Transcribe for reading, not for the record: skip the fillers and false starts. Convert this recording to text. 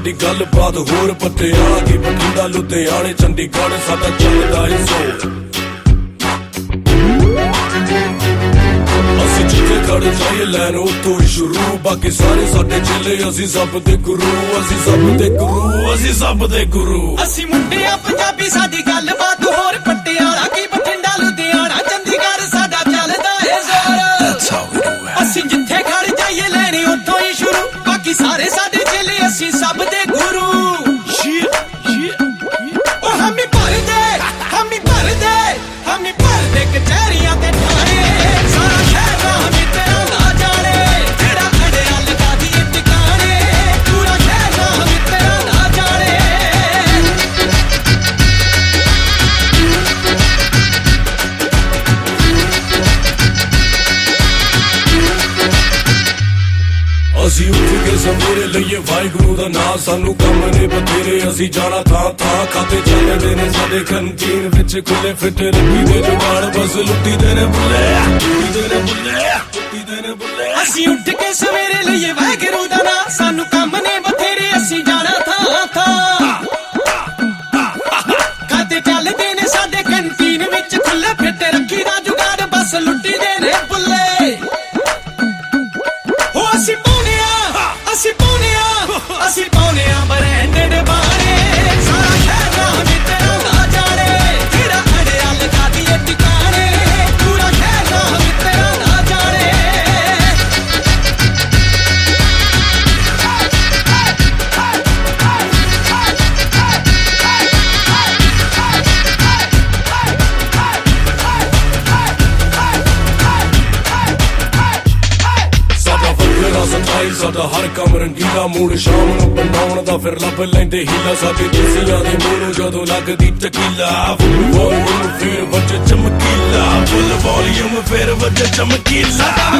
ਸਾਡੀ ਗੱਲਬਾਤ ਹੋਰ ਪਟਿਆਲਾ ਕੀ ਬਠਿੰਡਾ ਲੁਧਿਆਣੇ ਚੰਡੀਗੜ੍ਹ ਸਾਡਾ ਚੱਲਦਾ ਏ ਜ਼ੋਰ ਅਸੀਂ ਜਿੱਥੇ ਖੜ ਜਾਈਏ ਲੈਣ ਉੱਥੋਂ ਹੀ ਸ਼ੁਰੂ ਬਾਕੀ ਸਾਰੇ ਸਾਡੇ ਚੇਲੇ ਅਸੀਂ ਸਭ ਦੇ ਗੁਰੂ ਅਸੀਂ ਸਭ ਦੇ ਗੁਰੂ ਅਸੀਂ ਸਭ ਦੇ ਗੁਰੂ ਅਸੀਂ ਮੁੰਡੇ ਆ ਪੰਜਾਬੀ ਸਾਡੀ ਗੱਲਬਾਤ ਹੋਰ ਪਟਿਆਲਾ ਕੀ ਬਠਿੰਡਾ ਲੁਧਿਆਣਾ ਚੰਡੀਗੜ੍ਹ ਸਾਡਾ ਚੱਲਦਾ ਏ ਜ਼ੋਰ ਅਸੀਂ ਜਿੱਥੇ ਖੜ ਜਾਈਏ ਲੈਣ ਉੱਥੋਂ ਹੀ ਸ਼ੁਰੂ ਬਾਕੀ ਸਾਰੇ ਸਾਡੇ ਚੇਲੇ ਅਸੀਂ ਸਭ ਦੇ ਗੁਰੂ ਉਹ ਹਮੀ ਭਰਦੇ ਕਚਹਿਰੀਆਂ ਤੇ ਠਾਣੇ ਸਾਰਾ ਸ਼ਹਿਰ ਹਮੀ ਤੇਰਾ ਨਾ ਜਾਣੇ ਜਿਹੜਾ ਅੜਿਆ ਲਗਾ ਦੀਏ ਟਿਕਾਣੇ ਪੂਰਾ ਸ਼ਹਿਰ ਹਮੀ ਤੇਰਾ ਨਾ ਜਾਣੇ ਅਸੀਂ ਉੱਠ ਕੇ ਸਵੇਰੇ ਲਈਏ ਵਾਹਿਗੁਰੂ ਦਾ ਨਾਂ ਸਾਨੂੰ ਕੰਮ ਨੇ ਬਥੇਰੇ ਅਸੀਂ ਜਾਣਾ ਥਾਂ ਥਾਂ ਖਾਤੇ ਚੱਲਦੇ ਨੇ ਸਾਡੇ ਕੰਟੀਨ ਵਿੱਚ ਖੁੱਲੇ ਫਿੱਟ ਰੱਖੀ ਦੇ ਜੁਗਾੜ ਬਸ ਲੁੱਟੀ ਦੇ ਨੇ ਬੁੱਲੇ ਅਸੀਂ ਉੱਠ ਕੇ ਸਵੇਰੇ ਲਈਏ ਵਾਹਿਗੁਰੂ ਦਾ ਨਾਂ ਸਾਨੂੰ ਕੰਮ ਨੇ ਬਥੇਰੇ ਅਸੀਂ ਜਾਣਾ ਥਾਂ ਥਾਂ ਖਾਤੇ ਚੱਲਦੇ ਨੇ ਸਾਡੇ ਕੰਟੀਨ ਵਿੱਚ ਖੁੱਲੇ ਫਿੱਟ ਰੱਖੀ ਦਾ ਜੁਗਾੜ ਬਸ ਲੁੱਟੀ ਦੇ ਨੇ ਬੁੱਲੇ ਹੋ ਅਸੀਂ ਪਾਉਨੇ ਆ ਬਰੈਂਡਡ ਬਾਣੇ ਸਾਰਾ ਸ਼ਹਿਰ ਹਮੀ ਤੇਰਾ ਨਾ ਜਾਣੇ ਜਿਹੜਾ ਅੜਿਆ ਲਗਾ ਦੀਏ ਟਿਕਾਣੇ ਪੂਰਾ ਸ਼ਹਿਰ ਹਮੀ ਤੇਰਾ ਨਾ ਜਾਣੇ ਸਾਡਾ ਹਰ ਕੰਮ ਰੰਗੀਲਾ ਮੂਡ ਸ਼ਾਮ ਨੂੰ ਬਣਾਉਣ ਦਾ ਫਿਰ ਲੱਭ ਲੈਂਦੇ ਹੀਲਾ ਸਾਡੇ ਦੇਸੀਆਂ ਦੇ ਮੂੰਹ ਨੂੰ ਜਦੋਂ ਲੱਗਦੀ ਟਕੀਲਾ ਫੁੱਲ ਵੋਲੀਅਮ ਫਿਰ ਵੱਜ ਚਮਕੀਲਾ ਫੁੱਲ ਵੋਲੀਅਮ ਫਿਰ ਵੱਜ ਚਮਕੀਲਾ